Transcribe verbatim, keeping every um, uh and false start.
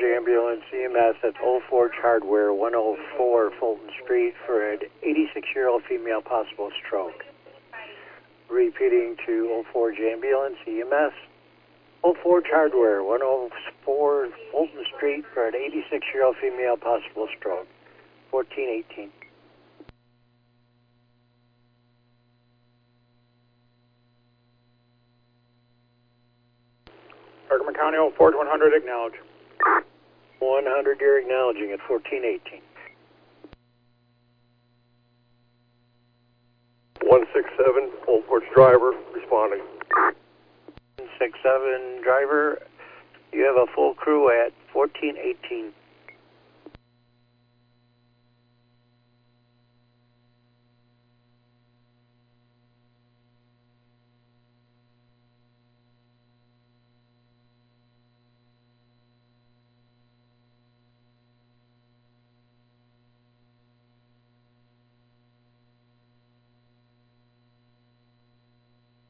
Ambulance E M S at Old Forge Hardware, one oh four Fulton Street for an eighty-six-year-old female, possible stroke. Repeating to Old Forge Ambulance E M S, Old Forge Hardware, one oh four Fulton Street for an eighty-six-year-old female, possible stroke. fourteen eighteen. Perkman County, Old Forge one hundred, acknowledge. one hundred, you're acknowledging at fourteen eighteen. one six seven, Old Forge driver, responding. one six seven driver, you have a full crew at fourteen eighteen.